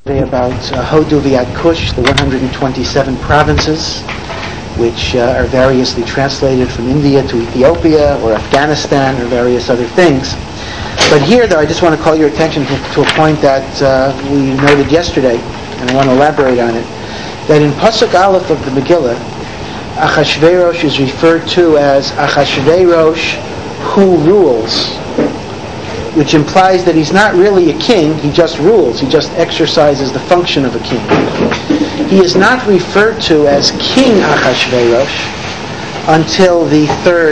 About Hodu Viad Kush, the 127 provinces, which are variously translated from India to Ethiopia or Afghanistan or various other things. But here, though, I just want to call your attention to a point that we noted yesterday, and I want to elaborate on it, that in Pasuk Aleph of the Megillah, Achashverosh is referred to as Achashverosh who rules, which implies that he's not really a king, he just rules, he just exercises the function of a king. He is not referred to as King Achashverosh until the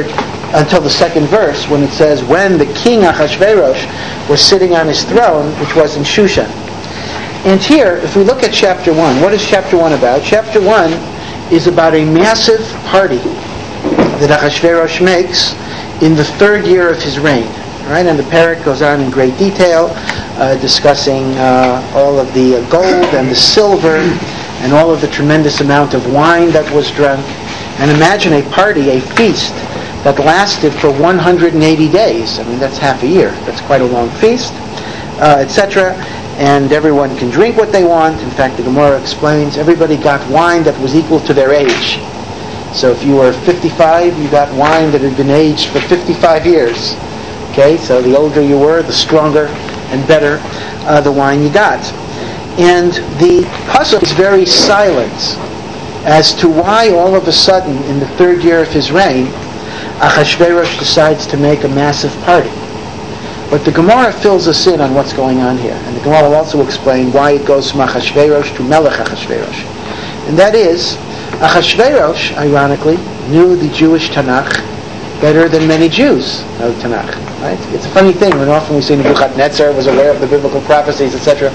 second verse, when it says, when the king Achashverosh was sitting on his throne, which was in Shushan. And here, if we look at chapter 1, what is chapter 1 about? Chapter 1 is about a massive party that Achashverosh makes in the third year of his reign. Right, and the parak goes on in great detail, discussing all of the gold and the silver and all of the tremendous amount of wine that was drunk. And imagine a party, a feast, that lasted for 180 days. I mean, that's half a year. That's quite a long feast, etc. And everyone can drink what they want. In fact, the Gemara explains everybody got wine that was equal to their age. So if you were 55, you got wine that had been aged for 55 years. Okay, so the older you were, the stronger and better the wine you got. And the pasuk is very silent as to why all of a sudden, in the third year of his reign, Achashverosh decides to make a massive party. But the Gemara fills us in on what's going on here. And the Gemara will also explain why it goes from Achashverosh to Melech Achashverosh. And that is, Achashverosh, ironically, knew the Jewish Tanakh better than many Jews know Tanakh. Right? It's a funny thing when often we say Nebuchadnezzar was aware of the biblical prophecies, etc.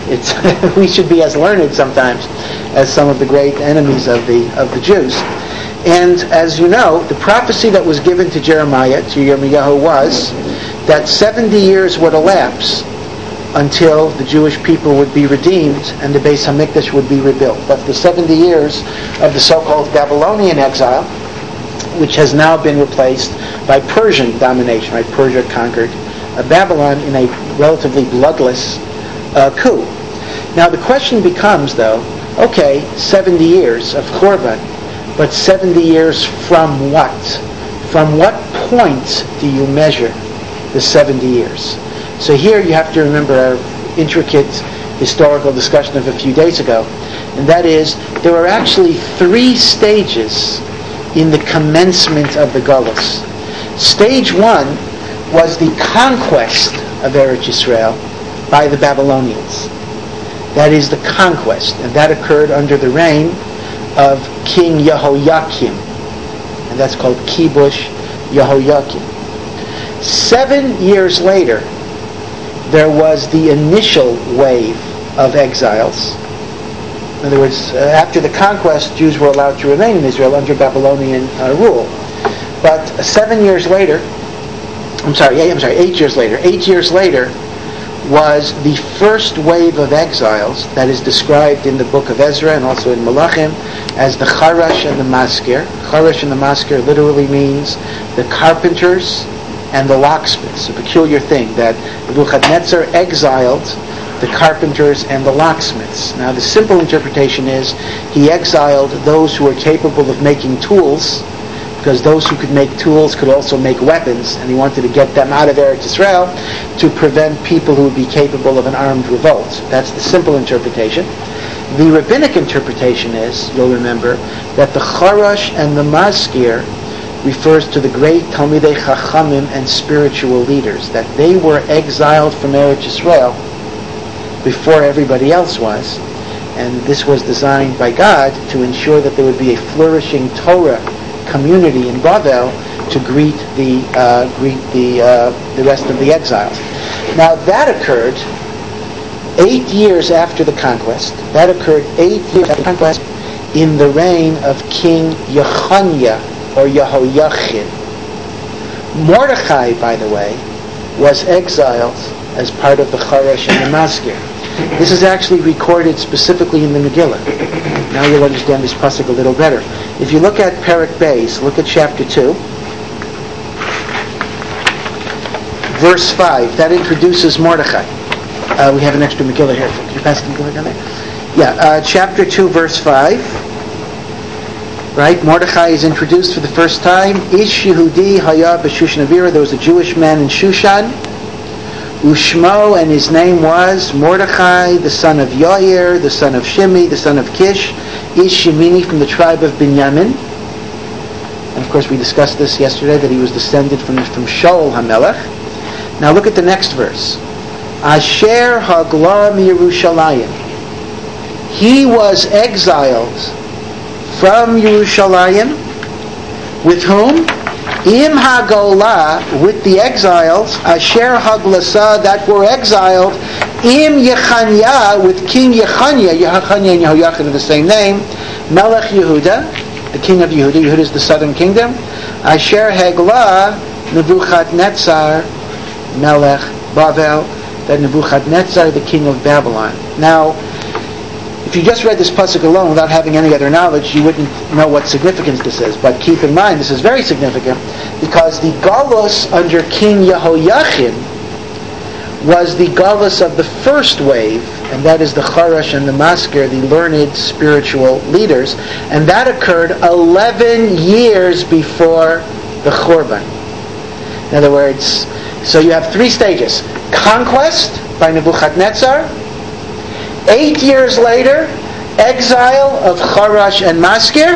We should be as learned sometimes as some of the great enemies of the Jews. And as you know, the prophecy that was given to Jeremiah, to Yirmiyahu, was that 70 years would elapse until the Jewish people would be redeemed and the Beis HaMikdash would be rebuilt. That's the 70 years of the so-called Babylonian exile, which has now been replaced by Persian domination. Right? Persia conquered Babylon in a relatively bloodless coup. Now the question becomes, though, okay, 70 years of Churban, but 70 years from what? From what point do you measure the 70 years? So here you have to remember our intricate historical discussion of a few days ago, and that is, there are actually 3 stages in the commencement of the Golus. Stage 1 was the conquest of Eretz Yisrael by the Babylonians. That is the conquest, and that occurred under the reign of King Yehoiakim, and that's called Kibush Yehoiakim. 7 years later, there was the initial wave of exiles. In other words, after the conquest, Jews were allowed to remain in Israel under Babylonian rule. But 8 years later, 8 years later was the first wave of exiles that is described in the book of Ezra and also in Malachim as the Charash and the Maskir. Charash and the Maskir literally means the carpenters and the locksmiths. A peculiar thing that Nebuchadnezzar exiled the carpenters and the locksmiths. Now the simple interpretation is he exiled those who were capable of making tools, because those who could make tools could also make weapons, and he wanted to get them out of Eretz Yisrael to prevent people who would be capable of an armed revolt. That's the simple interpretation. The rabbinic interpretation is, you'll remember, that the Charash and the Maskir refers to the great Talmidei Chachamim and spiritual leaders, that they were exiled from Eretz Yisrael before everybody else was, and this was designed by God to ensure that there would be a flourishing Torah community in Bavel to greet the rest of the exiles. Now that occurred 8 years after the conquest. That occurred 8 years after the conquest in the reign of King Yechoniah or Yehoiachin. Mordechai, by the way, was exiled as part of the Charash and the Maskir. This is actually recorded specifically in the Megillah. Now you'll understand this pasuk a little better. If you look at Perek Beis, look at chapter 2, verse 5. That introduces Mordechai. We have an extra Megillah here. Can you pass the Megillah down there? Yeah, chapter 2, verse 5. Right? Mordechai is introduced for the first time. Ish Yehudi haya b'Shushan Avira. There was a Jewish man in Shushan. Ushmo, and his name was Mordechai, the son of Yair, the son of Shimi, the son of Kish. Ish Yemini, from the tribe of Binyamin. And of course we discussed this yesterday, that he was descended from Shaul HaMelech. Now look at the next verse. Asher hagla miYerushalayim. He was exiled from Yerushalayim. With whom? Im hagola, with the exiles. Asher haglasa, that were exiled. Im Yechanya, with King Yechanya. Yechanya and Yehoiachin are the same name. Melech Yehuda, the king of Yehuda. Yehuda is the southern kingdom. Asher hagla Nebuchadnezzar Melech Bavel, that Nebuchadnezzar, the king of Babylon. Now, if you just read this pasuk alone without having any other knowledge, you wouldn't know what significance this is. But keep in mind, this is very significant, because the galus under King Yehoiachin was the galus of the first wave, and that is the Charash and the Maskir, the learned spiritual leaders, and that occurred 11 years before the Churban. In other words, so you have 3 stages. Conquest by Nebuchadnezzar. 8 years later, exile of Charash and Maskir.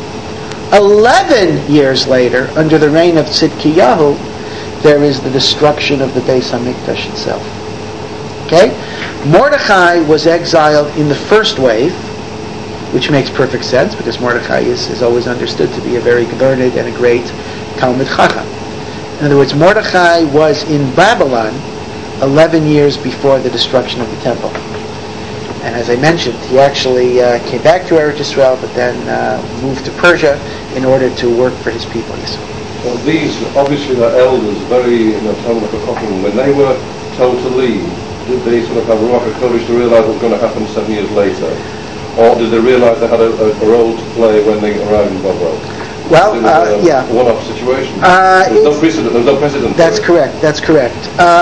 11 years later, under the reign of Tzidkiyahu, there is the destruction of the Beis HaMikdash itself. Okay? Mordechai was exiled in the first wave, which makes perfect sense, because Mordechai is always understood to be a very learned and a great Talmid Chacham. In other words, Mordechai was in Babylon 11 years before the destruction of the temple. And as I mentioned, he actually came back to Eretz Yisrael, but then moved to Persia in order to work for his people. Yes. Well, these, obviously, the elders, very, Talmud HaChacham, when they were told to leave, did they sort of have Ruach HaKodesh to realize what was going to happen 7 years later? Or did they realize they had a role to play when they arrived in Babel? Well, yeah. One-off situation. There's no precedent. That's correct. That's correct.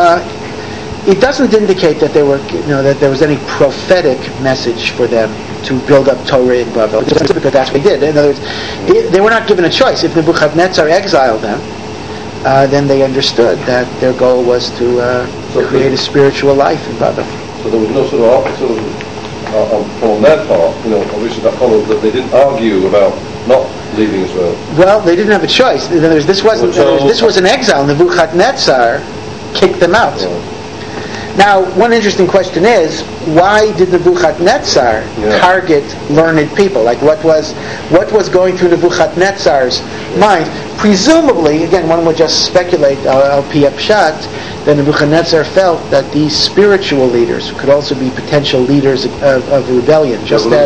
It doesn't indicate that there were, that there was any prophetic message for them to build up Torah in Babel, because that's what they did. In other words, they were not given a choice. If Nebuchadnezzar exiled them, then they understood that their goal was to create a spiritual life in Babel. So there was no sort of on their part, obviously that followed that they didn't argue about not leaving Israel. Well, they didn't have a choice. In other words, this was an exile. Nebuchadnezzar kicked them out. Yeah. Now, one interesting question is, why did Nebuchadnezzar target learned people? Like, what was going through Nebuchadnezzar's mind? Presumably, again, one would just speculate, al-pi pshat, that Nebuchadnezzar felt that these spiritual leaders could also be potential leaders of rebellion, just like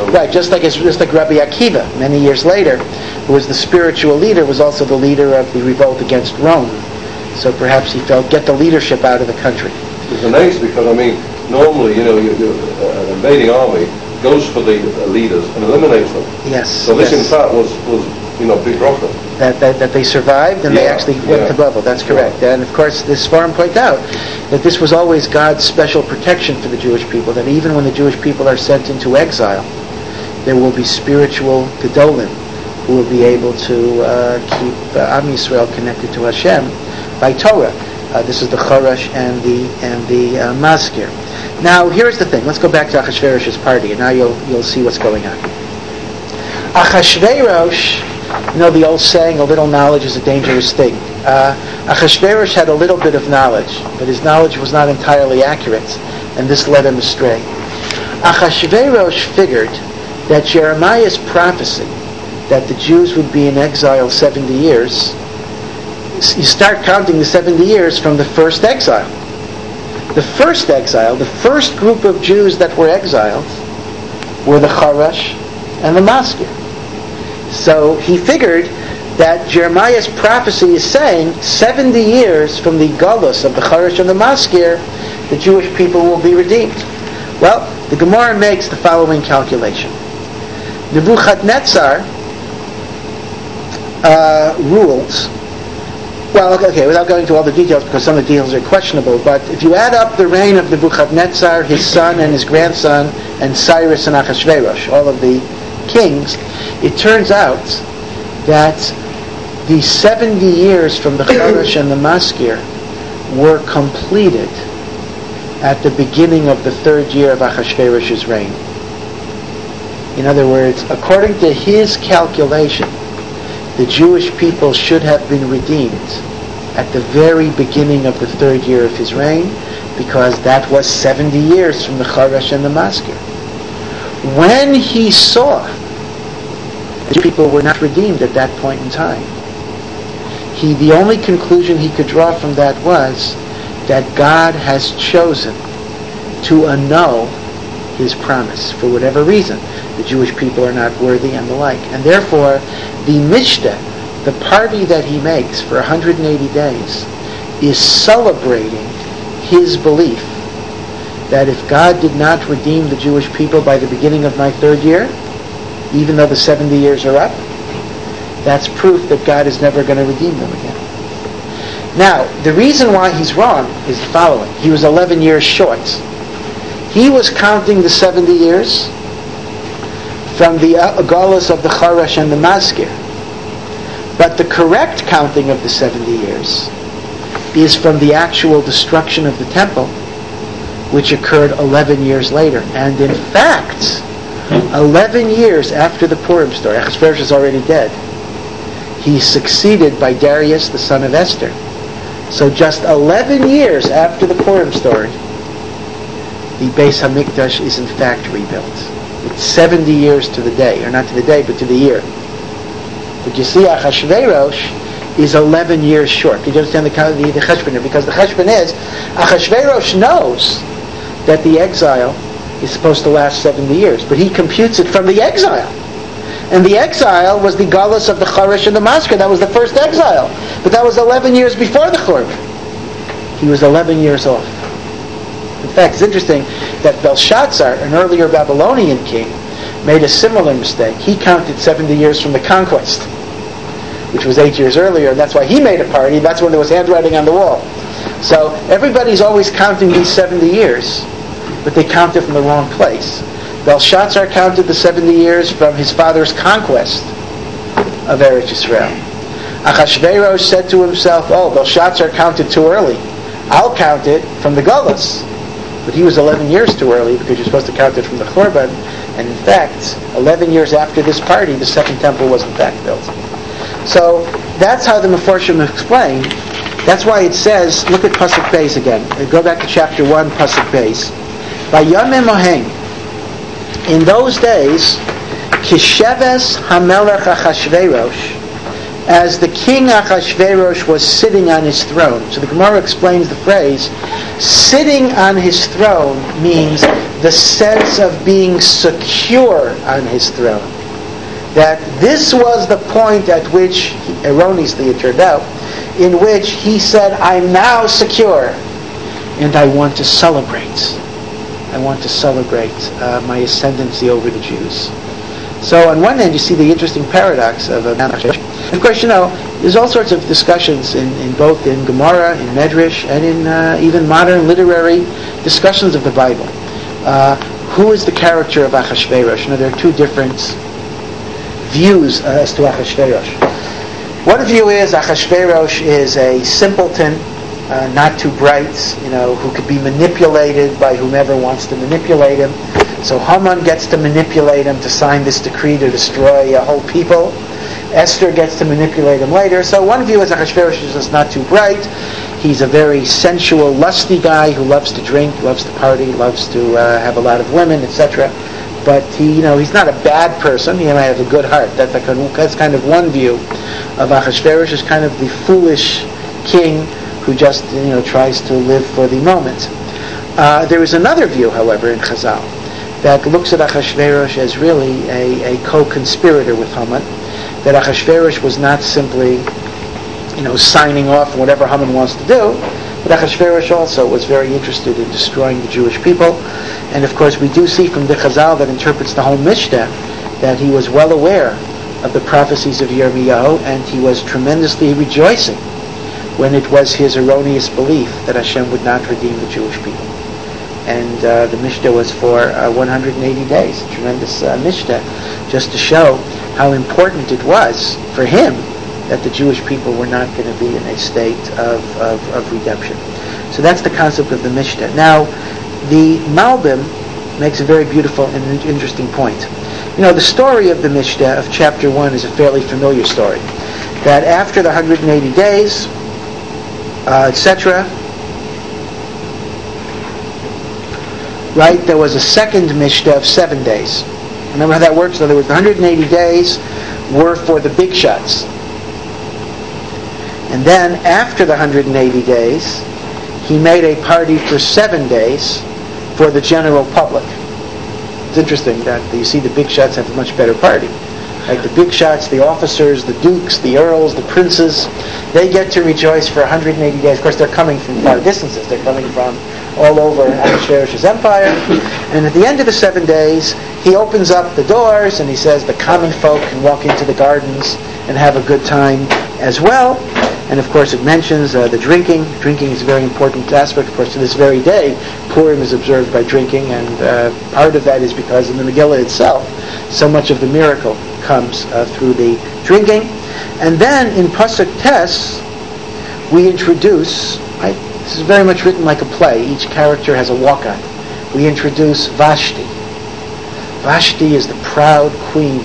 Rabbi Akiva, many years later, who was the spiritual leader, was also the leader of the revolt against Rome. So perhaps he felt, get the leadership out of the country. It's nice because, normally, an invading army goes for the leaders and eliminates them. Yes. So this, in fact, was big rocker. That they survived and they actually went to Babel. That's correct. And of course, this Sfarim point out that this was always God's special protection for the Jewish people. That even when the Jewish people are sent into exile, there will be spiritual gedolim who will be able to keep Am Yisrael connected to Hashem by Torah. This is the Charash and the Maskir. Now, here's the thing. Let's go back to Achashverosh's party, and now you'll see what's going on. Achashverosh, the old saying, a little knowledge is a dangerous thing. Achashverosh had a little bit of knowledge, but his knowledge was not entirely accurate, and this led him astray. Achashverosh figured that Jeremiah's prophecy that the Jews would be in exile 70 years, you start counting the 70 years from the first exile. The first exile, the first group of Jews that were exiled, were the Charash and the Maskir. So he figured that Jeremiah's prophecy is saying 70 years from the Galus of the Charash and the Maskir, the Jewish people will be redeemed. Well, the Gemara makes the following calculation. Nebuchadnezzar rules Well, okay, without going into all the details, because some of the details are questionable, but if you add up the reign of Nebuchadnezzar, his son and his grandson, and Cyrus and Achashverosh, all of the kings, it turns out that the 70 years from the Choresh and the Maskir were completed at the beginning of the 3rd year of Achashverosh's reign. In other words, according to his calculation, the Jewish people should have been redeemed at the very beginning of the 3rd year of his reign, because that was 70 years from the Choresh and the Maskir. When he saw the Jewish people were not redeemed at that point in time, the only conclusion he could draw from that was that God has chosen to annul his promise for whatever reason. The Jewish people are not worthy and the like. And therefore, the Mishteh, the party that he makes for 180 days, is celebrating his belief that if God did not redeem the Jewish people by the beginning of my 3rd year, even though the 70 years are up, that's proof that God is never going to redeem them again. Now, the reason why he's wrong is the following. He was 11 years short. He was counting the 70 years from the galus of the Choresh and the Maskir. But the correct counting of the 70 years is from the actual destruction of the temple, which occurred 11 years later. And in fact, 11 years after the Purim story, Achashverosh is already dead. He's succeeded by Darius, the son of Esther. So just 11 years after the Purim story, the Beis HaMikdash is in fact rebuilt. It's 70 years to the day, or not to the day, but to the year. But you see, Achashverosh is 11 years short. Did you understand the cheshbon? Because the cheshbon is, Achashverosh knows that the exile is supposed to last 70 years, but he computes it from the exile. And the exile was the galus of the Choresh and the Maskir. That was the first exile. But that was 11 years before the Churban. He was 11 years off. In fact, it's interesting that Belshazzar, an earlier Babylonian king, made a similar mistake. He counted 70 years from the conquest, which was 8 years earlier, and that's why he made a party. That's when there was handwriting on the wall. So everybody's always counting these 70 years, but they count it from the wrong place. Belshazzar counted the 70 years from his father's conquest of Eretz Yisrael. Achashverosh said to himself, Belshazzar counted too early. I'll count it from the galus. But he was 11 years too early, because you're supposed to count it from the Churban. And in fact, 11 years after this party, the second temple was in fact built. So that's how the Meforshim explain. That's why it says, look at Pasuk Beis again. Go back to chapter 1, Pasuk Beis. Vayamim Moheng. In those days, Kisheves HaMelech Achashverosh, as the king Achashverosh was sitting on his throne. So the Gemara explains the phrase, sitting on his throne means the sense of being secure on his throne. That this was the point at which, erroneously it turned out, in which he said, I'm now secure, and I want to celebrate. I want to celebrate my ascendancy over the Jews. So on one hand, you see the interesting paradox of a man. And of course, there's all sorts of discussions in both in Gemara, in Medrash, and in even modern literary discussions of the Bible. Who is the character of Achashverosh? There are two different views as to Achashverosh. One view is Achashverosh is a simpleton, not too bright, who could be manipulated by whomever wants to manipulate him. So Haman gets to manipulate him to sign this decree to destroy a whole people. Esther gets to manipulate him later. So one view is Achashverosh is just not too bright. He's a very sensual, lusty guy who loves to drink, loves to party, loves to have a lot of women, etc. But he's not a bad person. He might have a good heart. That's kind of one view of Achashverosh, is kind of the foolish king who just tries to live for the moment. There is another view, however, in Chazal that looks at Achashverosh as really a co-conspirator with Haman. That Achashverosh was not simply signing off on whatever Haman wants to do, but Achashverosh also was very interested in destroying the Jewish people. And of course we do see from the Chazal that interprets the whole Mishnah that he was well aware of the prophecies of Yirmiyahu, and he was tremendously rejoicing when it was his erroneous belief that Hashem would not redeem the Jewish people. And the Mishnah was for 180 days, a tremendous Mishnah, just to show how important it was for him that the Jewish people were not going to be in a state of redemption. So that's the concept of the Mishnah. Now, the Malbim makes a very beautiful and interesting point. The story of the Mishnah of chapter 1 is a fairly familiar story. That after the 180 days, etc., right, there was a second Mishnah of 7 days. Remember how that works? In other words, the 180 days were for the big shots. And then, after the 180 days, he made a party for 7 days for the general public. It's interesting that you see the big shots have a much better party. Like the big shots, the officers, the dukes, the earls, the princes, they get to rejoice for 180 days. Of course, they're coming from far distances. They're coming from all over Ahasuerus' empire. And at the end of the 7 days, he opens up the doors and he says the common folk can walk into the gardens and have a good time as well. And of course it mentions the drinking. Drinking is a very important aspect. Of course, to this very day, Purim is observed by drinking, and part of that is because in the Megillah itself, so much of the miracle comes through the drinking. And then in Pasuk Tes, we introduce, right, this is very much written like a play. Each character has a walk-on. We introduce Vashti. Vashti is the proud queen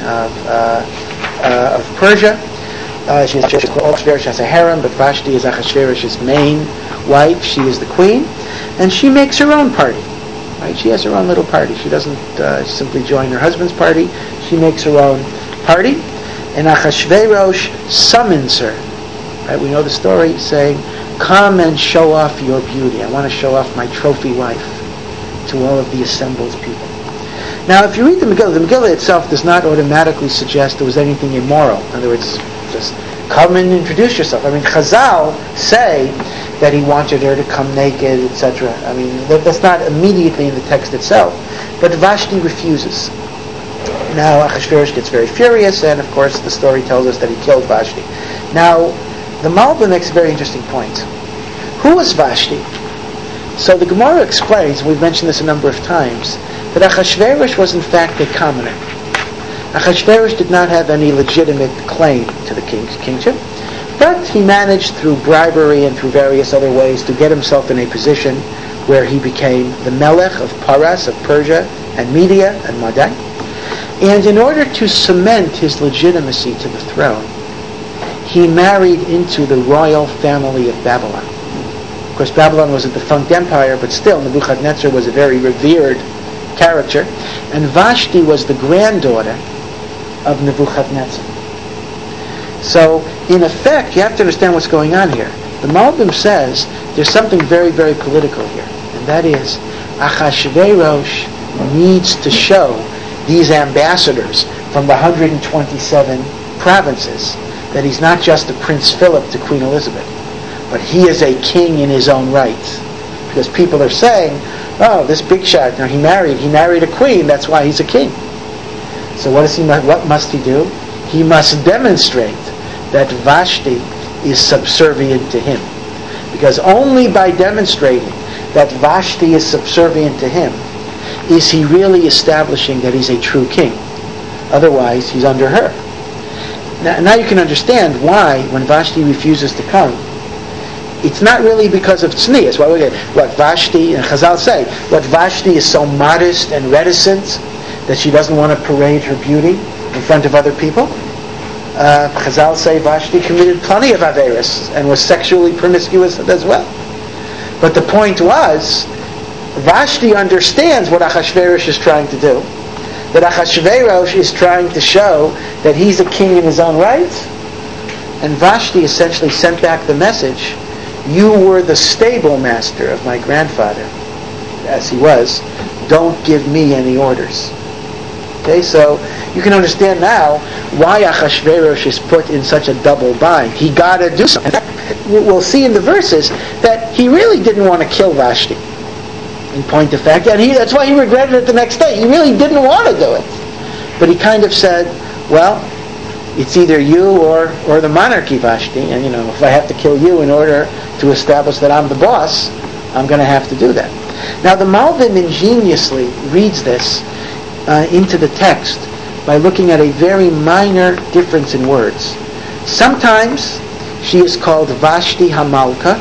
of Persia. She has a harem, but Vashti is Ahasuerus' main wife. She is the queen, and she makes her own party. Right? She has her own little party. She doesn't simply join her husband's party. She makes her own party, and Ahasuerus summons her. Right? We know the story saying, "Come and show off your beauty. I want to show off my trophy wife to all of the assembled people." Now, if you read the Megillah itself does not automatically suggest there was anything immoral. In other words, just come and introduce yourself. I mean, Chazal say that he wanted her to come naked, etc. I mean, that's not immediately in the text itself. But Vashti refuses. Now, Ahasuerus gets very furious, and of course the story tells us that he killed Vashti. Now, the Malbim makes a very interesting point. Who was Vashti? So the Gemara explains, and we've mentioned this a number of times, that Ahasuerus was in fact a commoner. Ahasuerus did not have any legitimate claim to the kingship, but he managed through bribery and through various other ways to get himself in a position where he became the Melech of Paras, of Persia, and Media, and Madai. And in order to cement his legitimacy to the throne, he married into the royal family of Babylon. Of course, Babylon was a defunct empire, but still Nebuchadnezzar was a very revered character, and Vashti was the granddaughter of Nebuchadnezzar. So, in effect, you have to understand what's going on here. The Malbim says there's something very, very political here, and that is Ahasuerus needs to show these ambassadors from the 127 provinces that he's not just a Prince Philip to Queen Elizabeth, but he is a king in his own right. Because people are saying, oh, this big shot, he married a queen, that's why he's a king. So what must he do? He must demonstrate that Vashti is subservient to him. Because only by demonstrating that Vashti is subservient to him is he really establishing that he's a true king. Otherwise, he's under her. Now you can understand why, when Vashti refuses to come, it's not really because of tznius. What Vashti, and Chazal say, what Vashti is so modest and reticent that she doesn't want to parade her beauty in front of other people. Chazal say Vashti committed plenty of averis and was sexually promiscuous as well. But the point was, Vashti understands what Ahasuerus is trying to do. That Ahasuerus is trying to show that he's a king in his own right. And Vashti essentially sent back the message, you were the stable master of my grandfather, as he was. Don't give me any orders. Okay, so you can understand now why Ahasuerus is put in such a double bind. He got to do something. We'll see in the verses that he really didn't want to kill Vashti, in point of fact, and that's why he regretted it the next day. He really didn't want to do it. But he kind of said, well, it's either you or the monarchy, Vashti, and if I have to kill you in order to establish that I'm the boss, I'm going to have to do that. Now the Malbim ingeniously reads this into the text by looking at a very minor difference in words. Sometimes she is called Vashti Hamalka,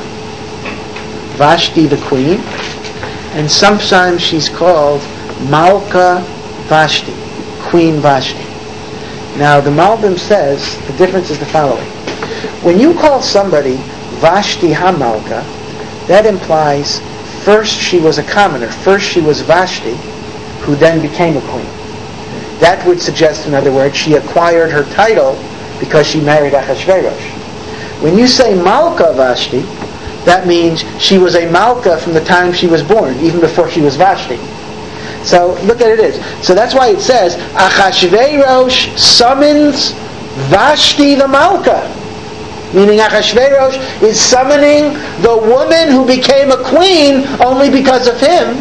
Vashti the queen, and sometimes she's called Malka Vashti, Queen Vashti. Now the Malbim says the difference is the following. When you call somebody Vashti Hamalka, that implies first she was a commoner, first she was Vashti, who then became a queen. That would suggest, in other words, she acquired her title because she married Achashverosh. When you say Malka Vashti, that means she was a Malka from the time she was born, even before she was Vashti. So look at it. So that's why it says Achashverosh summons Vashti the Malka, meaning Achashverosh is summoning the woman who became a queen only because of him,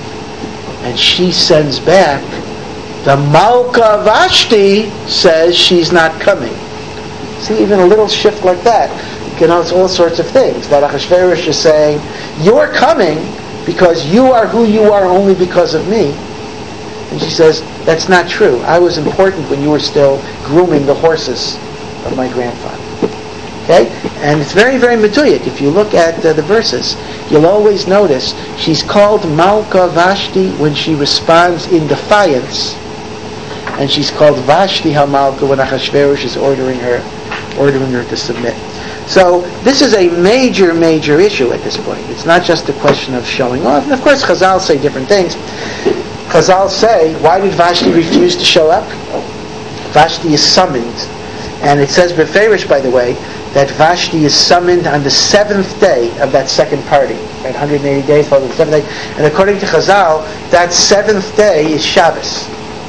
and she sends back the Malka Vashti says she's not coming. See, even a little shift like that connotes all sorts of things. That Achashverosh is saying, you're coming because you are who you are only because of me. And she says, that's not true. I was important when you were still grooming the horses of my grandfather. Okay? And it's very, very meduyik. If you look at the verses, you'll always notice she's called Malka Vashti when she responds in defiance, and she's called Vashti HaMalka when Achashverosh is ordering her to submit. So this is a major, major issue at this point. It's not just a question of showing off. And of course, Chazal say different things. Chazal say, why did Vashti refuse to show up? Vashti is summoned. And it says Beferish, by the way, that Vashti is summoned on the 7th day of that second party. Right? 180 days following the 7th day. And according to Chazal, that 7th day is Shabbos.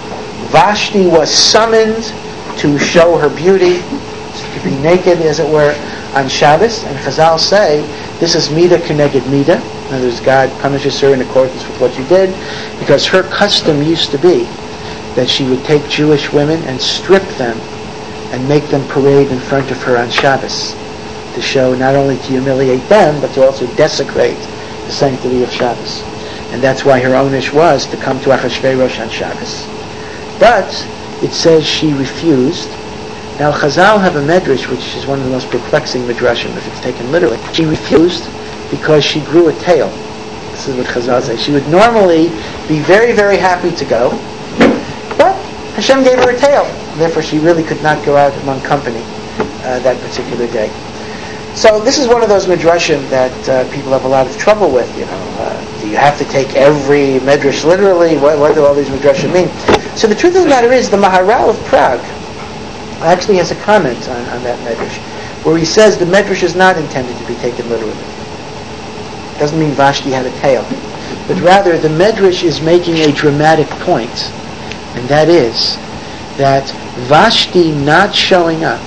Vashti was summoned to show her beauty, to be naked, as it were, on Shabbos. And Chazal say, this is Midah Keneged Midah. In other words, God punishes her in accordance with what she did, because her custom used to be that she would take Jewish women and strip them and make them parade in front of her on Shabbos, to show not only to humiliate them, but to also desecrate the sanctity of Shabbos. And that's why her onish was to come to Achashverosh on Shabbos. But it says she refused. Now Chazal have a medrash, which is one of the most perplexing midrashim if it's taken literally. She refused because she grew a tail. This is what Chazal says. She would normally be very, very happy to go, but Hashem gave her a tail. Therefore she really could not go out among company that particular day. So this is one of those midrashim that people have a lot of trouble with. Do you have to take every midrash literally? What do all these midrashim mean? So the truth of the matter is, the Maharal of Prague actually has a comment on that medrash, where he says the medrash is not intended to be taken literally. It doesn't mean Vashti had a tail, but rather the medrash is making a dramatic point, and that is that Vashti not showing up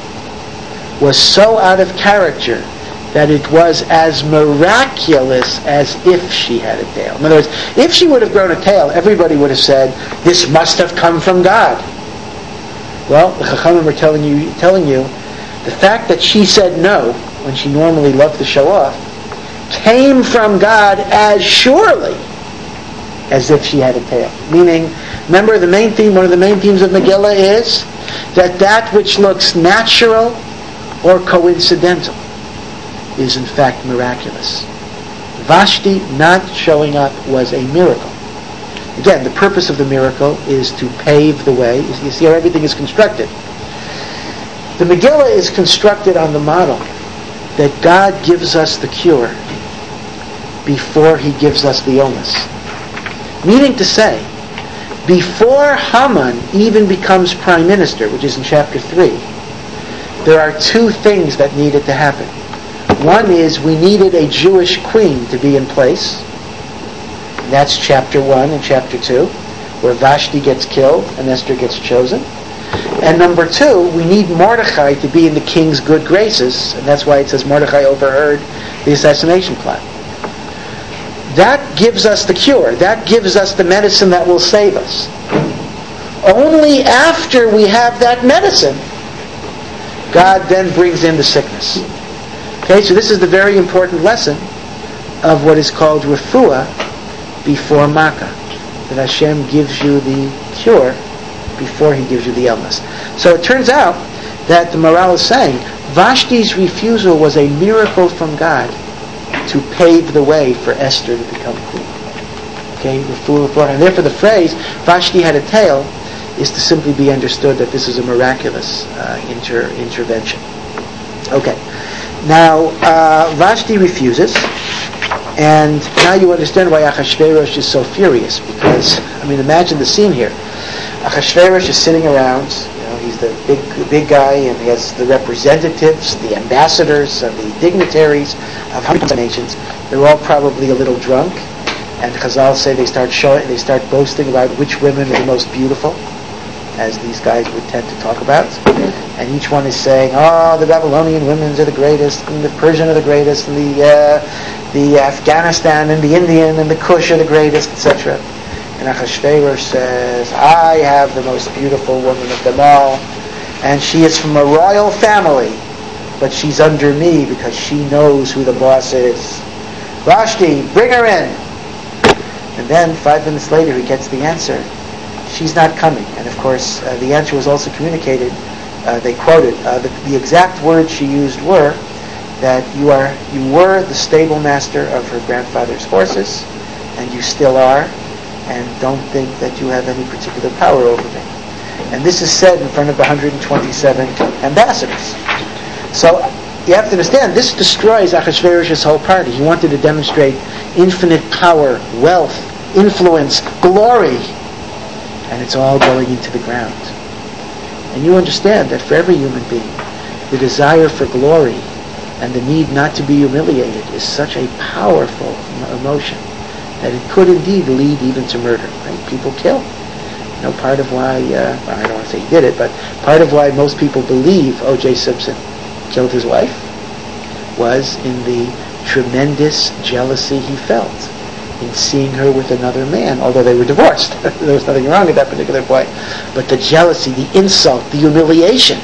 was so out of character that it was as miraculous as if she had a tail. In other words, if she would have grown a tail, everybody would have said, this must have come from God. Well, the Chachamim are telling you, the fact that she said no, when she normally loved to show off, came from God as surely as if she had a tail. Meaning, remember one of the main themes of Megillah is that which looks natural or coincidental is in fact miraculous. Vashti not showing up was a miracle. Again, the purpose of the miracle is to pave the way. You see how everything is constructed. The Megillah is constructed on the model that God gives us the cure before he gives us the illness. Meaning to say, before Haman even becomes prime minister, which is in chapter 3, there are two things that needed to happen. One is we needed a Jewish queen to be in place. That's chapter 1 and chapter 2, where Vashti gets killed and Esther gets chosen. And number 2, we need Mordechai to be in the king's good graces, and that's why it says Mordechai overheard the assassination plot. That gives us the cure. That gives us the medicine that will save us. Only after we have that medicine God then brings in the sickness. Okay, so this is the very important lesson of what is called refuah before Makkah. That Hashem gives you the cure before He gives you the illness. So it turns out that the Maharal is saying Vashti's refusal was a miracle from God to pave the way for Esther to become queen. Okay, and therefore the phrase Vashti had a tail is to simply be understood that this is a miraculous intervention. Okay, now Vashti refuses, and now you understand why Achashverosh is so furious, because, imagine the scene here. Achashverosh is sitting around, he's the big guy, and he has the representatives, the ambassadors, and the dignitaries of hundreds of nations. They're all probably a little drunk, and Chazal say they start boasting about which women are the most beautiful, as these guys would tend to talk about. And each one is saying, the Babylonian women are the greatest, and the Persian are the greatest, and the Afghanistan and the Indian and the Kush are the greatest, etc. And Achashverosh says, I have the most beautiful woman of them all, and she is from a royal family, but she's under me because she knows who the boss is. Vashti, bring her in. And then 5 minutes later he gets the answer. She's not coming. And of course the answer was also communicated. They quoted the exact words she used were that you were the stable master of her grandfather's horses, and you still are, and don't think that you have any particular power over me. And this is said in front of 127 ambassadors. So you have to understand, this destroys Achashverosh's whole party. He wanted to demonstrate infinite power, wealth, influence, glory, and it's all going into the ground. And you understand that for every human being, the desire for glory and the need not to be humiliated is such a powerful emotion that it could indeed lead even to murder. Right? People kill. Part of why, I don't want to say he did it, but part of why most people believe O.J. Simpson killed his wife was in the tremendous jealousy he felt in seeing her with another man, although they were divorced. There was nothing wrong at that particular point. But the jealousy, the insult, the humiliation,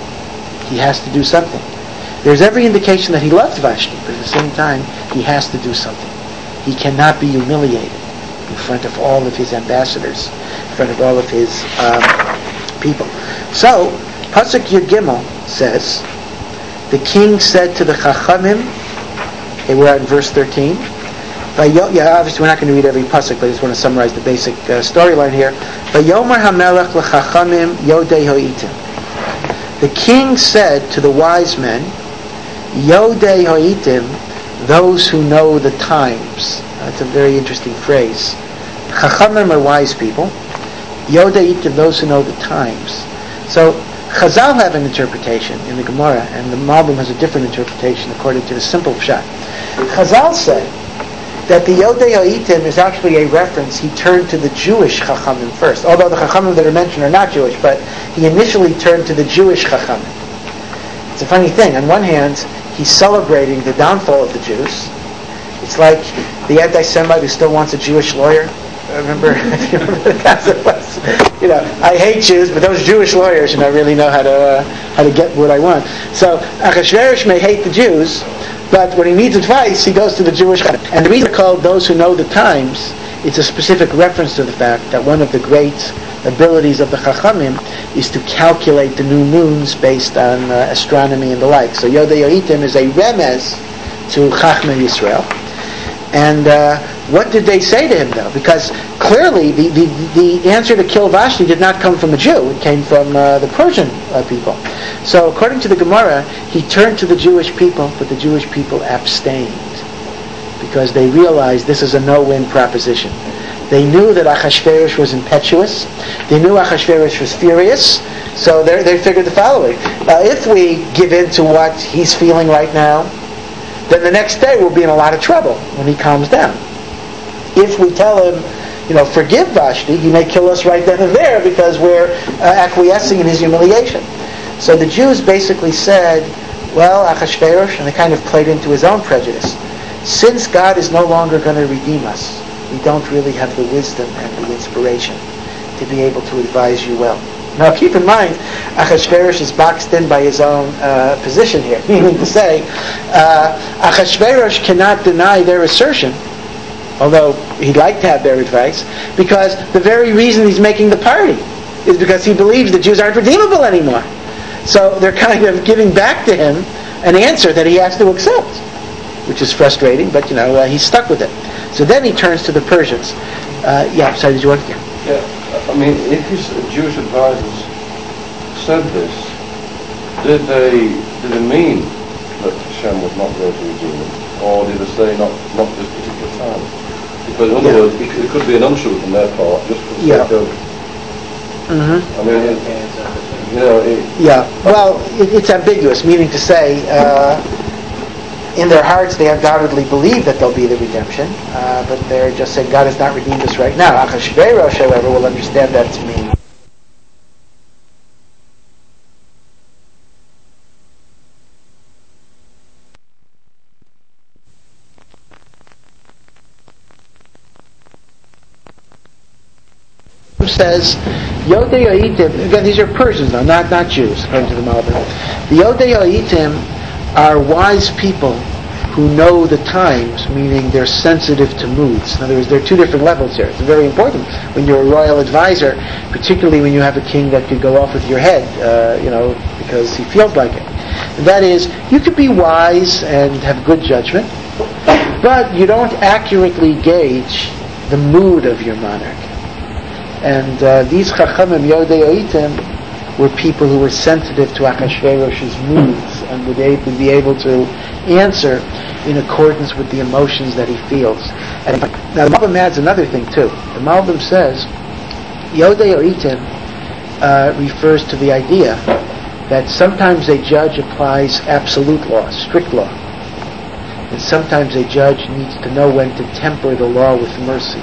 he has to do something. There's every indication that he loves Vashti, but at the same time, he has to do something. He cannot be humiliated in front of all of his ambassadors, in front of all of his people. So, Pasuk Yud Gimel says, the king said to the Chachamim, okay, we're at verse 13. Obviously we're not going to read every pasuk, but I just want to summarize the basic storyline here. Vayomer HaMelech l'Chachamim Yodei Ho'itim. The king said to the wise men, Yodei Ho'itim, those who know the times. That's a very interesting phrase. Chachamim are wise people. Yodei Ho'itim, those who know the times. So Chazal have an interpretation in the Gemara, and the Malbim has a different interpretation according to the simple pshat. Chazal said that the Yodei Ho'itim is actually a reference. He turned to the Jewish Chachamim first, although the Chachamim that are mentioned are not Jewish, but he initially turned to the Jewish Chachamim. It's a funny thing. On one hand, he's celebrating the downfall of the Jews. It's like the anti-Semite who still wants a Jewish lawyer. Remember, if you remember the concept was, I hate Jews, but those Jewish lawyers, really know how to get what I want. So Achashverosh may hate the Jews, but when he needs advice, he goes to the Jewish Chachamim. And the reason they're called those who know the times, it's a specific reference to the fact that one of the great abilities of the Chachamim is to calculate the new moons based on astronomy and the like. So Yodei Ho'itim is a remez to Chachmei Yisrael. And what did they say to him, though? Because clearly the answer to kill Vashti did not come from a Jew. It came from the Persian people. So according to the Gemara, he turned to the Jewish people, but the Jewish people abstained because they realized this is a no-win proposition. They knew that Achashverosh was impetuous. They knew Achashverosh was furious. So they figured the following. If we give in to what he's feeling right now, then the next day we'll be in a lot of trouble when he calms down. If we tell him, forgive Vashti, he may kill us right then and there because we're acquiescing in his humiliation. So the Jews basically said, well, Achashverosh, and they kind of played into his own prejudice. Since God is no longer going to redeem us, we don't really have the wisdom and the inspiration to be able to advise you well. Now keep in mind, Achashverosh is boxed in by his own position here, meaning to say, Achashverosh cannot deny their assertion, although he'd like to have their advice, because the very reason he's making the party is because he believes the Jews aren't redeemable anymore. So they're kind of giving back to him an answer that he has to accept, which is frustrating, but he's stuck with it. So then he turns to the Persians. Did you want to? Yeah, I mean, if his Jewish advisors said this, did they mean that Hashem was not going to redeem them, or did they say not this particular time? Because in other words, it could be an untruth on their part, just for the sake of. Mm-hmm. I mean, it's ambiguous, meaning to say, in their hearts they undoubtedly believe that there'll be the redemption, but they're just saying God has not redeemed us right now. Achashverosh, however, will understand that to mean says Yodei Haitim. Again, these are Persians now, not Jews, according to the Malbim. The Yodei Haitim are wise people who know the times, meaning they're sensitive to moods. In other words, there are two different levels here. It's very important when you're a royal advisor, particularly when you have a king that could go off with your head, because he feels like it. And that is, you could be wise and have good judgment, but you don't accurately gauge the mood of your monarch. And these Chachamim Yodei Haitim were people who were sensitive to Achashverosh's moods and would be able to answer in accordance with the emotions that he feels. And now the Malbim adds another thing too. The Malbim says Yodei Haitim refers to the idea that sometimes a judge applies absolute law, strict law, and sometimes a judge needs to know when to temper the law with mercy.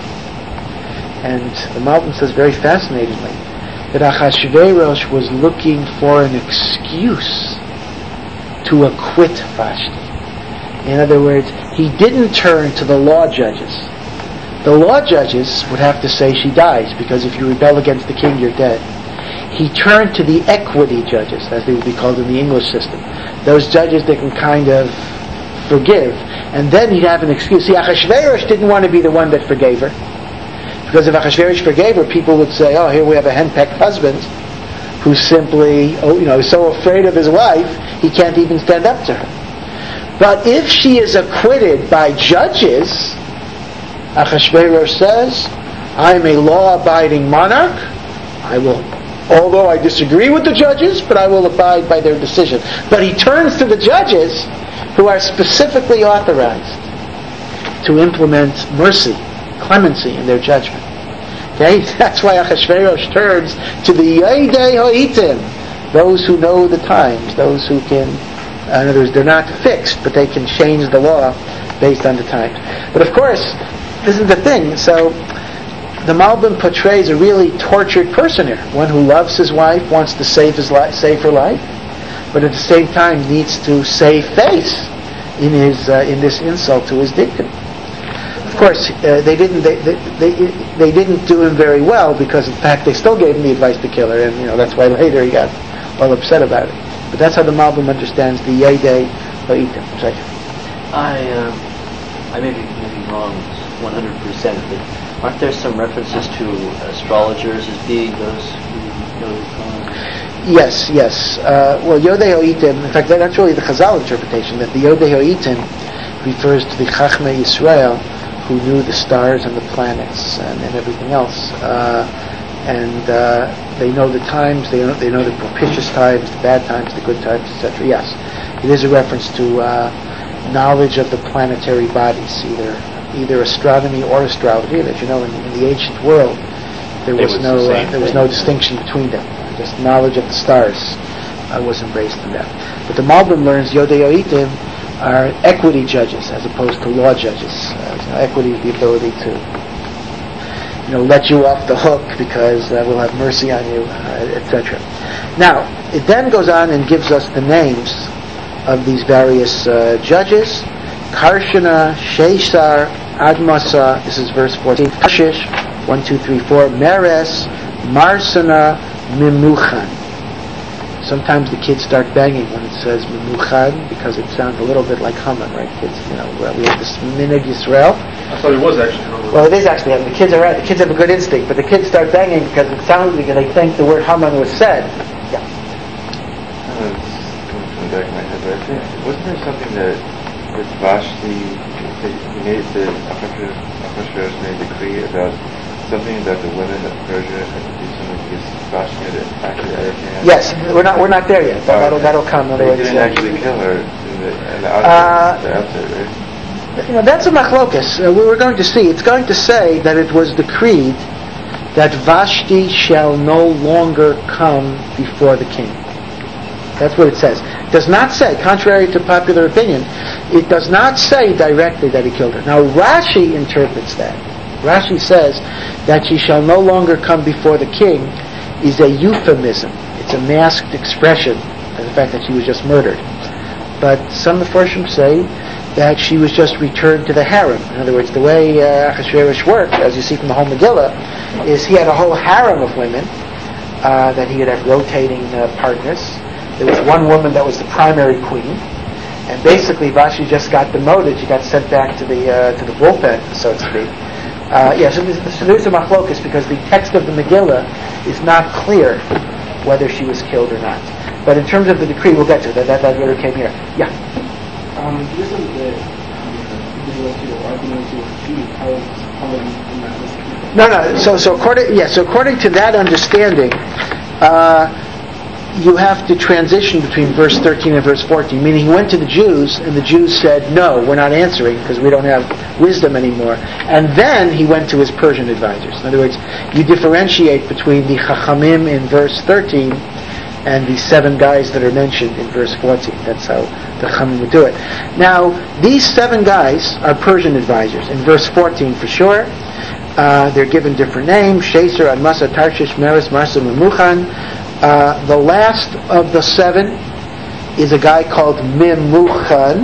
And the Malbim says very fascinatingly that Achashverosh was looking for an excuse to acquit Vashti. In other words, he didn't turn to the law judges. The law judges would have to say she dies, because if you rebel against the king, you're dead. He turned to the equity judges, as they would be called in the English system. Those judges that can kind of forgive. And then he'd have an excuse. See, Achashverosh didn't want to be the one that forgave her. Because if Achashverosh forgave her, people would say, oh, here we have a henpecked husband who simply, is so afraid of his wife, he can't even stand up to her. But if she is acquitted by judges, Achashverosh says, I'm a law-abiding monarch. Although I disagree with the judges, but I will abide by their decision. But he turns to the judges who are specifically authorized to implement mercy, clemency in their judgment. Okay, that's why Achashverosh turns to the Yodei Haitim, those who know the times, those who can, in other words, they're not fixed, but they can change the law based on the times. But of course, this is the thing. So the Malbim portrays a really tortured person here, one who loves his wife, wants to save her life, but at the same time needs to save face in this insult to his dignity. Of course, they didn't do him very well, because in fact they still gave him the advice to kill her, and that's why later he got all upset about it. But that's how the Malbim understands the Yodei Haitim. I may be wrong 100%, but aren't there some references to astrologers as being those who know the times? Yes. Well, Yodei Haitim, in fact, that's really the Chazal interpretation, that the Yodei Haitim refers to the Chachmei Yisrael, who knew the stars and the planets and everything else, and they know the times. They know the propitious times, the bad times, the good times, etc. Yes, it is a reference to knowledge of the planetary bodies, either astronomy or astrology. And as you know, in the ancient world, there was no distinction between them. Just knowledge of the stars was embraced in that. But the Malbim learns Yodei Haitim are equity judges as opposed to law judges. Equity is the ability to, let you off the hook because we'll have mercy on you, etc. Now, it then goes on and gives us the names of these various judges: Karshana, Sheshar, Admasa. This is verse 14. Tarshish, 1, 2, 3, 4. Meres, Marsana, Mimuchan. Sometimes the kids start banging when it says Mimuchan because it sounds a little bit like Haman, right? Kids, we have this Minhag Yisrael. I thought it was actually Haman. Well, it is actually Haman. The kids are right. The kids have a good instinct, but the kids start banging because it sounds like they think the word Haman was said. Yeah. Coming from the back of my head, but I think, wasn't there something that Vashti, he made the Ahasuerus made a decree about something about the women of Persia had to do something because Vashti had actually everything. Yes, we're not there yet. That'll come. They didn't actually kill her in the outset, right? That's a machlokas. We're going to see. It's going to say that it was decreed that Vashti shall no longer come before the king. That's what it says. It does not say, contrary to popular opinion, it does not say directly that he killed her. Now Rashi interprets that. Rashi says that she shall no longer come before the king is a euphemism. It's a masked expression of the fact that she was just murdered. But some Mefarshim say that she was just returned to the harem. In other words, the way Ahasuerus worked, as you see from the whole Megillah, is he had a whole harem of women that he would have rotating partners. There was one woman that was the primary queen, and basically Vashti just got demoted. She got sent back to the bullpen, so to speak. So there's a machlokas because the text of the Megillah is not clear whether she was killed or not. But in terms of the decree, we'll get to that. That really came here. Yeah. This is the argument to refute how No. So according to that understanding, you have to transition between verse 13 and verse 14. Meaning, he went to the Jews, and the Jews said, "No, we're not answering because we don't have wisdom anymore." And then he went to his Persian advisors. In other words, you differentiate between the Chachamim in verse 13 and the 7 guys that are mentioned in verse 14. That's how the Chachamim would do it. Now, these 7 guys are Persian advisors. In verse 14, for sure, they're given different names: Sheser, Admasa, Tarshish, Meres, Marsa, Memuchan. The last of the 7 is a guy called Mimuchan,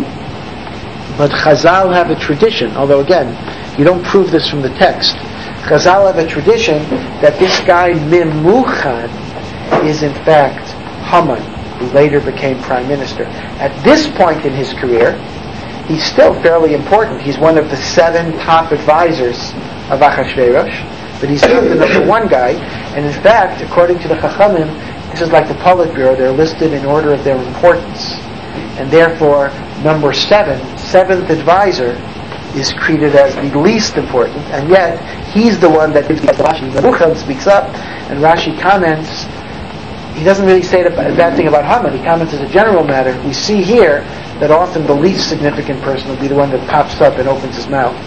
but Chazal have a tradition, although again, you don't prove this from the text. Chazal have a tradition that this guy Mimuchan is in fact Haman, who later became prime minister. At this point in his career, he's still fairly important. He's one of the 7 top advisors of Ahasuerus, but he's still the number 1 guy. And in fact, according to the Chachamim, this is like the Politburo, they're listed in order of their importance. And therefore, number 7, 7th advisor, is treated as the least important, and yet he's the one that Rashi Memuchan speaks up, and Rashi comments. He doesn't really say a bad thing about Haman. He comments as a general matter. We see here that often the least significant person will be the one that pops up and opens his mouth,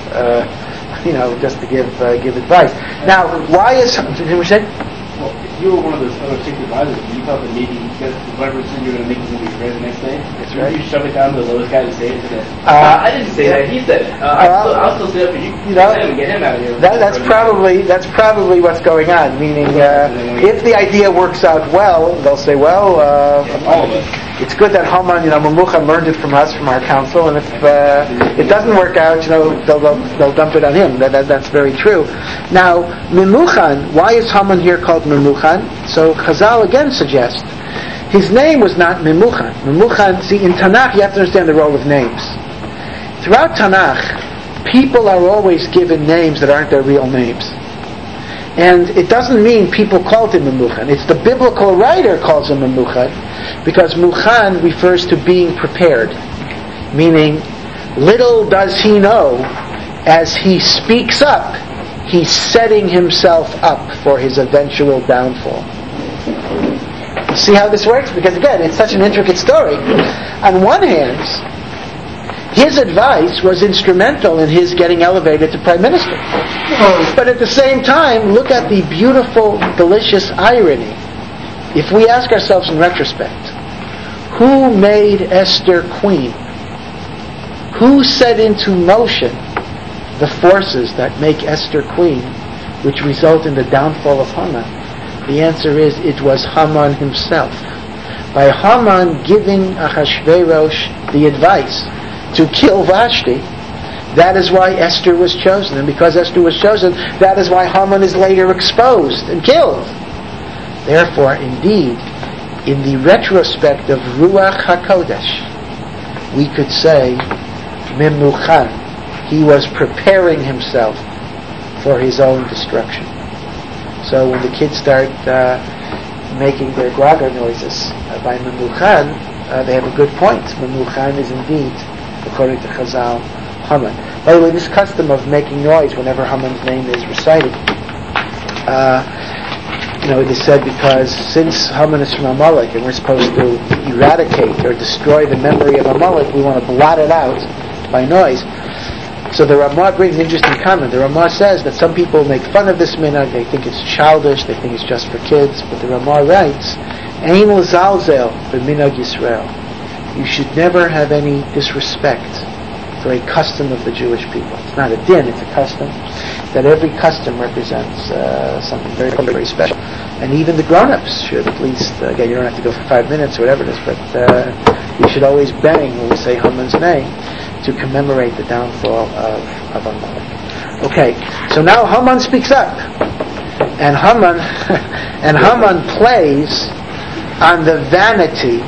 just to give advice. Now, why is did we say? Well, if you were one of those other 6 advisors, you thought that maybe whoever said you were going to make the movie fair the next day, that's right. You shove it down to the lowest guy to say it today. I didn't say that. He said it. I'll still say it, but you and get him out of here. That's probably what's going on. Meaning, if the idea works out well, they'll say, well, all of us. It's good that Haman, Memuchan learned it from us, from our council, and if it doesn't work out, they'll dump it on him. That's very true. Now, Memuchan, why is Haman here called Memuchan? So Chazal again suggests his name was not Memuchan. Memuchan, see, in Tanakh you have to understand the role of names. Throughout Tanakh, people are always given names that aren't their real names. And it doesn't mean people called him Memuchan. It's the biblical writer calls him Memuchan, because Muchan refers to being prepared. Meaning, little does he know, as he speaks up, he's setting himself up for his eventual downfall. See how this works? Because again, it's such an intricate story. On one hand, his advice was instrumental in his getting elevated to prime minister. But at the same time, look at the beautiful, delicious irony. If we ask ourselves in retrospect, who made Esther queen? Who set into motion the forces that make Esther queen, which result in the downfall of Haman? The answer is, it was Haman himself. By Haman giving Ahasuerus the advice to kill Vashti, that is why Esther was chosen. And because Esther was chosen, that is why Haman is later exposed and killed. Therefore, indeed, in the retrospect of Ruach HaKodesh, we could say, Memuchan, he was preparing himself for his own destruction. So when the kids start making their graga noises by Memuchan, they have a good point. Memuchan is indeed, according to Chazal, Haman. By the way, this custom of making noise whenever Haman's name is recited, it is said because since Haman is from Amalek and we're supposed to eradicate or destroy the memory of Amalek, we want to blot it out by noise. So the Ramah brings an interesting comment. The Ramah says that some people make fun of this minhag, they think it's childish, they think it's just for kids, but the Ramah writes, Ein l'zalzel b'minhag Yisrael. You should never have any disrespect for a custom of the Jewish people. It's not a din, it's a custom. That every custom represents something very, very special. And even the grown-ups should at least, again, you don't have to go for 5 minutes or whatever it is, but we should always bang when we say Haman's name to commemorate the downfall of Amalek. Okay, so now Haman speaks up. And Haman plays on the vanity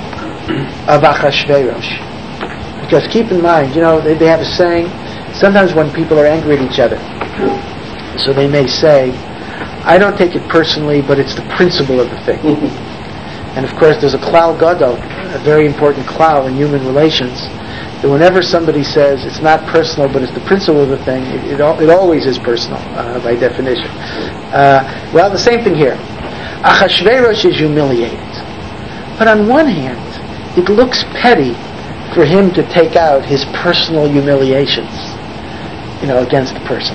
of Achashverosh. Because keep in mind, they have a saying, sometimes when people are angry at each other, so they may say, I don't take it personally, but it's the principle of the thing. And of course there's a klal gadol, a very important klal in human relations, that whenever somebody says it's not personal, but it's the principle of the thing, it always is personal, by definition. Well, the same thing here. Achashverosh is humiliated. But on one hand, it looks petty for him to take out his personal humiliations, against the person.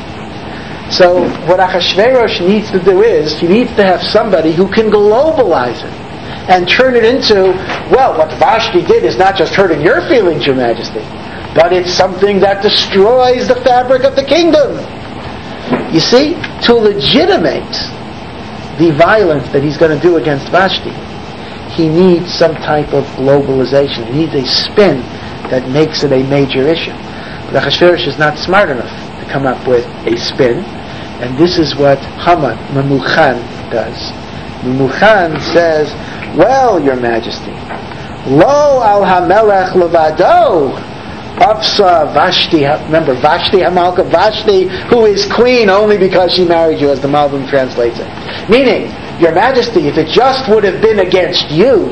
So what Achashverosh needs to do is, he needs to have somebody who can globalize it and turn it into, what Vashti did is not just hurting your feelings, Your Majesty, but it's something that destroys the fabric of the kingdom. You see, to legitimate the violence that he's going to do against Vashti, he needs some type of globalization. He needs a spin that makes it a major issue. But Achashverosh is not smart enough to come up with a spin, and this is what Haman, Memuchan, does. Memuchan says, well, Your Majesty, Lo al hamelech levado, Afsa Vashti, remember Vashti Hamalka, Vashti, who is queen only because she married you, as the Malbim translates it. Meaning, Your Majesty, if it just would have been against you,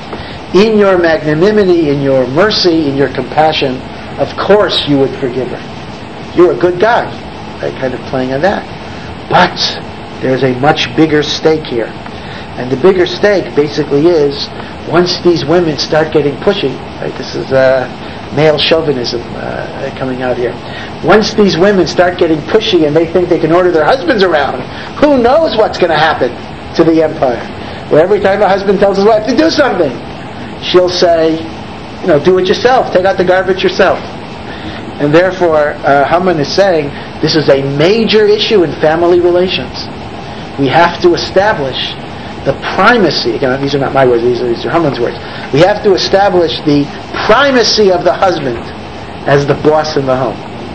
in your magnanimity, in your mercy, in your compassion, of course you would forgive her. You're a good guy. Right? Kind of playing on that. But there's a much bigger stake here. And the bigger stake basically is, once these women start getting pushy, right? This is male chauvinism coming out here. Once these women start getting pushy and they think they can order their husbands around, who knows what's going to happen to the empire? Where every time a husband tells his wife to do something, she'll say, do it yourself, take out the garbage yourself. And therefore, Haman is saying, this is a major issue in family relations. We have to establish the primacy, again, these are not my words, these are Haman's words. We have to establish the primacy of the husband as the boss in the home.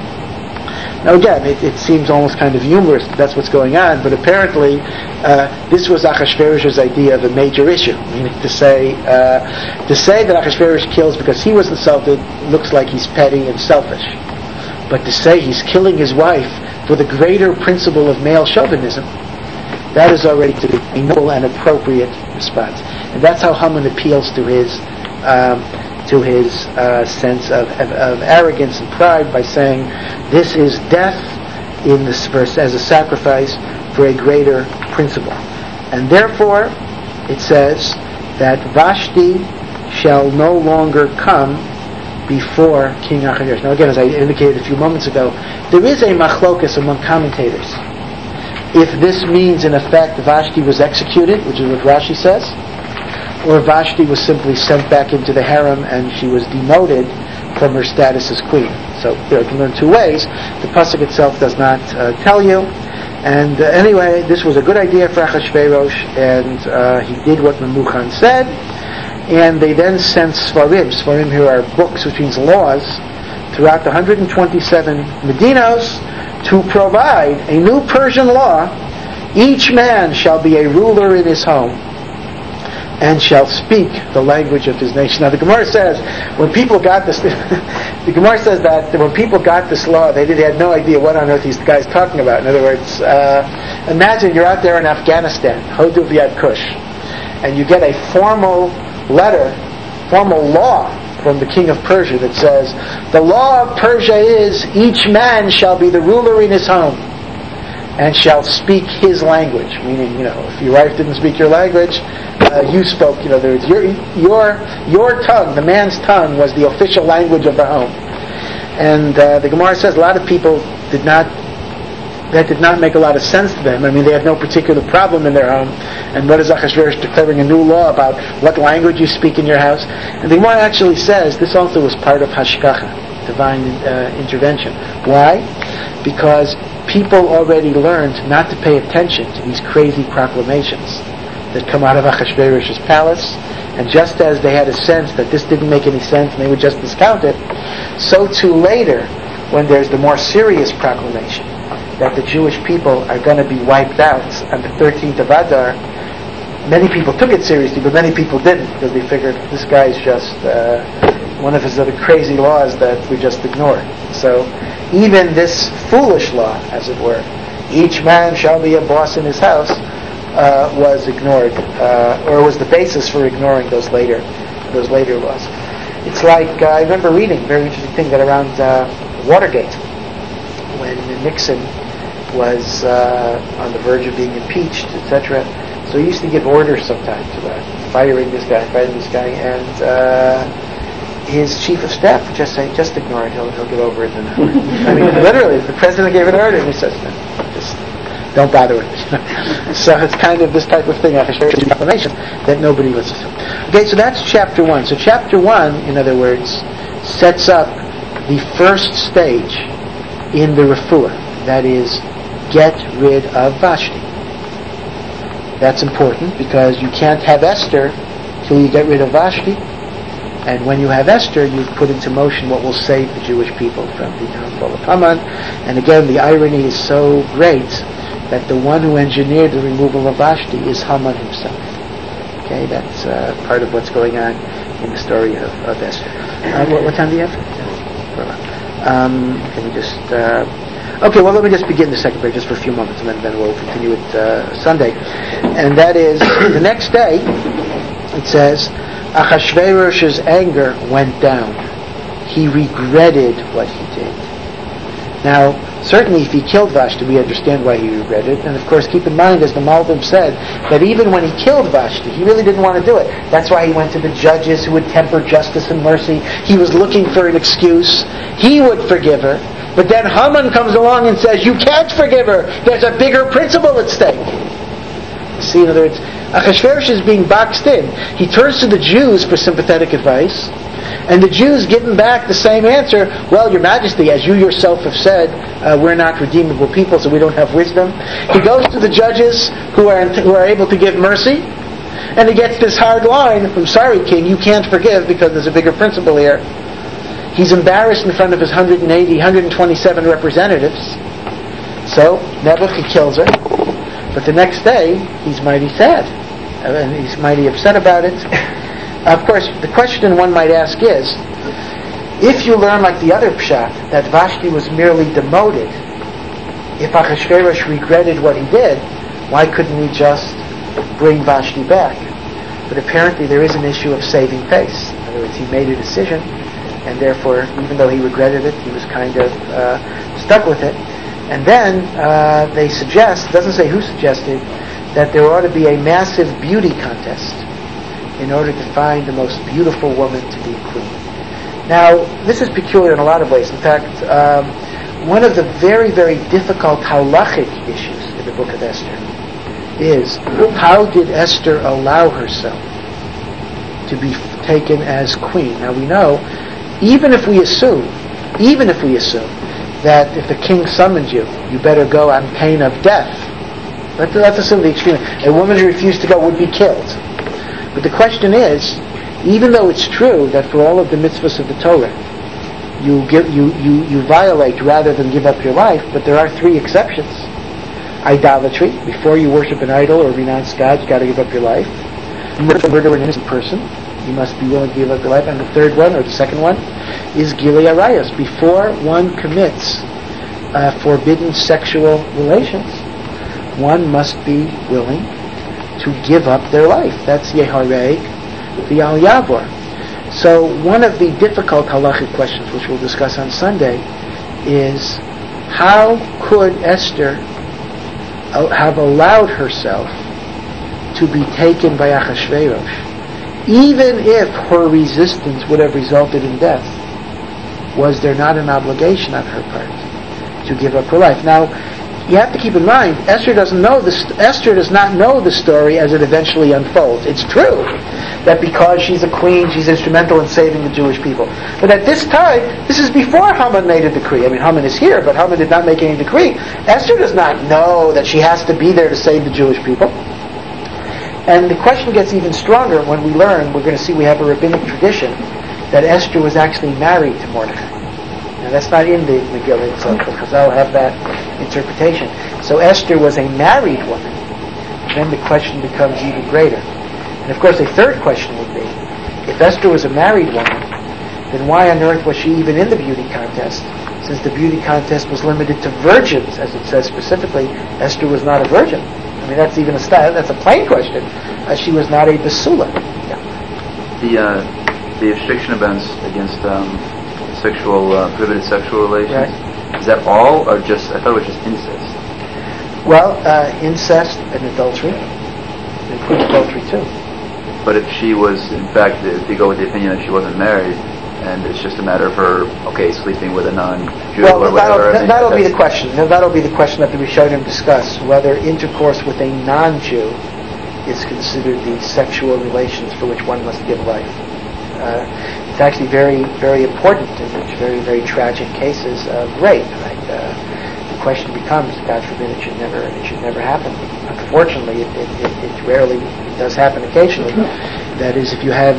Now again, it seems almost kind of humorous that that's what's going on, but apparently this was Achashverosh's idea of a major issue. Meaning to say that Achashverosh kills because he was insulted looks like he's petty and selfish. But to say he's killing his wife for the greater principle of male chauvinism, that is already to be a noble and appropriate response. And that's how Haman appeals to his sense of arrogance and pride by saying, this is death in this verse as a sacrifice for a greater principle. And therefore, it says that Vashti shall no longer come before King Achashverosh. Now again, as I indicated a few moments ago, there is a machlokas among commentators. If this means, in effect, Vashti was executed, which is what Rashi says, or Vashti was simply sent back into the harem and she was demoted from her status as queen. So you can learn two ways. The pasuk itself does not tell you. And anyway, this was a good idea for Achashverosh, and he did what Memuchan said. And they then sent Svarim. Svarim here are books, which means laws, throughout the 127 Medinos to provide a new Persian law Each man shall be a ruler in his home, and shall speak the language of his nation. Now the Gemara says, when people got this, the Gemara says that when people got this law, they had no idea what on earth these guys talking about. In other words, imagine you're out there in Afghanistan, Hodu Viad Kush, and you get a formal letter, formal law from the king of Persia that says, the law of Persia is, each man shall be the ruler in his home, and shall speak his language. Meaning, if your wife didn't speak your language, you spoke. Your tongue, the man's tongue, was the official language of the home. And the Gemara says a lot of people that did not make a lot of sense to them. I mean, they had no particular problem in their home. And what is Achashverosh declaring a new law about what language you speak in your house? And the Gemara actually says this also was part of Hashgacha, divine intervention. Why? Because people already learned not to pay attention to these crazy proclamations that come out of Achashverosh's palace, and just as they had a sense that this didn't make any sense and they would just discount it, so too later, when there's the more serious proclamation that the Jewish people are going to be wiped out on the 13th of Adar, many people took it seriously, but many people didn't, because they figured this guy's just one of his other crazy laws that we just ignored. So even this foolish law, as it were, each man shall be a boss in his house, was ignored, or was the basis for ignoring those later laws. It's like, I remember reading a very interesting thing that around Watergate, when Nixon was on the verge of being impeached, etc., so he used to give orders sometimes about firing this guy, and his chief of staff would just say, just ignore it, he'll get over it in an hour. I mean, literally, the president gave an order, and he says, no, just don't bother with it. So it's kind of this type of thing, proclamation, that nobody listens to. Okay, so that's chapter 1. So chapter 1, in other words, sets up the first stage in the refuah, that is, get rid of Vashti. That's important, because you can't have Esther till you get rid of Vashti. And when you have Esther, you've put into motion what will save the Jewish people from the downfall of Haman. And again, the irony is so great that the one who engineered the removal of Vashti is Haman himself. Okay, that's part of what's going on in the story of Esther. What time do you have? Can we just... okay, well, let me just begin the second break just for a few moments, and then we'll continue it Sunday. And that is, the next day, it says, Achashverosh's anger went down. He regretted what he did. Now, certainly if he killed Vashti, we understand why he regretted. And of course, keep in mind, as the Malbim said, that even when he killed Vashti, he really didn't want to do it. That's why he went to the judges who would temper justice and mercy. He was looking for an excuse. He would forgive her. But then Haman comes along and says, you can't forgive her. There's a bigger principle at stake. See, in other words, Achashverosh is being boxed in. He turns to the Jews for sympathetic advice, and the Jews give him back the same answer. Well, Your Majesty, as you yourself have said, we're not redeemable people, so we don't have wisdom. He goes to the judges who are able to give mercy, and he gets this hard line, I'm sorry, King, you can't forgive because there's a bigger principle here. He's embarrassed in front of his 127 representatives. So, Nebuchadnezzar kills her. But the next day, he's mighty sad. And he's mighty upset about it. Of course, the question one might ask is, if you learn like the other pshat, that Vashti was merely demoted, if Achashverosh regretted what he did, why couldn't we just bring Vashti back? But apparently there is an issue of saving face. In other words, he made a decision, and therefore, even though he regretted it, he was kind of stuck with it. And then they suggest, it doesn't say who suggested, that there ought to be a massive beauty contest in order to find the most beautiful woman to be queen. Now, this is peculiar in a lot of ways. In fact, one of the very, very difficult halachic issues in the book of Esther is, how did Esther allow herself to be taken as queen? Now we know, even if we assume that if the king summoned you, you better go on pain of death. Let's assume the extreme. A woman who refused to go would be killed. But the question is, even though it's true that for all of the mitzvahs of the Torah, you violate rather than give up your life, but there are three exceptions. idolatry. Before you worship an idol or renounce God, you've got to give up your life. Murder an innocent person, you must be willing to give up your life. And the third one, or the second one, is Gilui Arayos. Before one commits forbidden sexual relations, one must be willing to give up their life. That's Yehareg V'al Yavor. So one of the difficult halachic questions, which we'll discuss on Sunday, is how could Esther have allowed herself to be taken by Achashverosh, even if her resistance would have resulted in death? Was there not an obligation on her part to give up her life? Now, you have to keep in mind, Esther does not know the story as it eventually unfolds. It's true that because she's a queen, she's instrumental in saving the Jewish people. But at this time, this is before Haman made a decree. I mean, Haman is here, but Haman did not make any decree. Esther does not know that she has to be there to save the Jewish people. And the question gets even stronger when we learn, we're going to see we have a rabbinic tradition, that Esther was actually married to Mordechai. Now that's not in the Megillah itself, but Chazal have that interpretation. So Esther was a married woman. Then the question becomes even greater. And of course a third question would be, if Esther was a married woman, then why on earth was she even in the beauty contest? Since the beauty contest was limited to virgins, as it says specifically, Esther was not a virgin. I mean, that's even that's a plain question. She was not a basula. Yeah. The restriction against prohibited sexual relations, right. Is that all, or just, I thought it was just incest? Well, incest and adultery. It includes adultery too. But if she was, in fact, if you go with the opinion that she wasn't married, and it's just a matter of her, sleeping with a non-Jew or whatever. That'll be the question. That'll be the question that the Rishonim discuss, whether intercourse with a non-Jew is considered the sexual relations for which one must give life. It's actually very, very important in very, very tragic cases of rape. Right? The question becomes, God forbid, it should never happen. Unfortunately, it rarely does happen. Occasionally, that is, if you have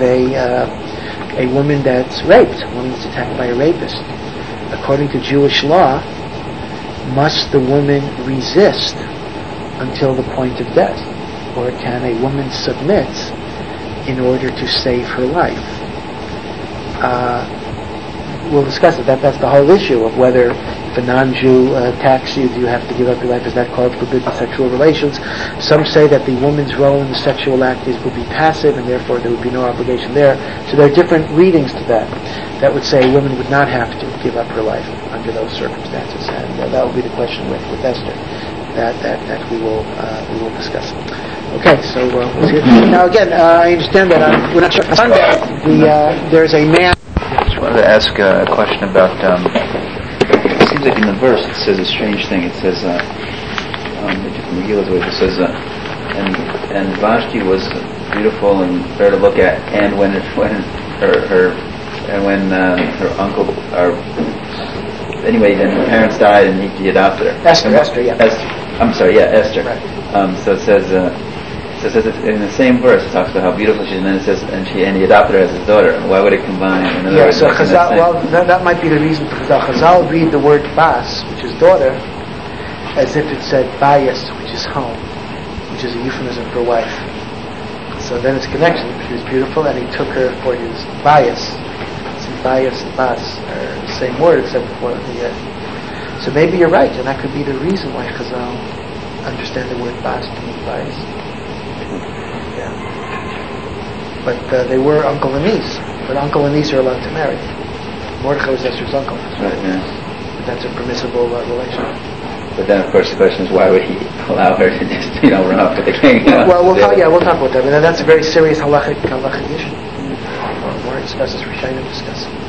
a woman that's raped, a woman that's attacked by a rapist, according to Jewish law, must the woman resist until the point of death, or can a woman submit in order to save her life? We'll discuss it. That's the whole issue of whether if a non-Jew attacks you, do you have to give up your life? Is that called forbidden sexual relations? Some say that the woman's role in the sexual act would be passive, and therefore there would be no obligation there. So there are different readings to that. That would say a woman would not have to give up her life under those circumstances, and that will be the question with Esther that we will discuss. Okay, so we'll see. Now again, I understand that we're not sure on Sunday. There's a man. I just wanted to ask a question about. It seems like in the verse it says a strange thing. It says, it says, and Vashti was beautiful and fair to look at, and when her uncle, anyway, then her parents died and he adopted her. Esther, yeah. Esther. Right. So it says in the same verse it talks about how beautiful she is, and then it says and he adopted her as his daughter. Why would it combine? So Chazal, that might be the reason for Chazal. Chazal read the word bas, which is daughter, as if it said bayis, which is home, which is a euphemism for wife. So then it's connection. She was beautiful, and he took her for his bayis. So bayis and bas are the same word, except for the. So maybe you're right, and that could be the reason why Chazal understand the word bas to mean bayis. Yeah. But they were uncle and niece. But uncle and niece are allowed to marry. Mordechai was Esther's uncle. Right, yeah. But that's a permissible relation. But then, of course, the question is, why would he allow her to just, run off with the king? Well, we'll talk about that. And that's a very serious halachic issue. More discusses, Rishonim discuss.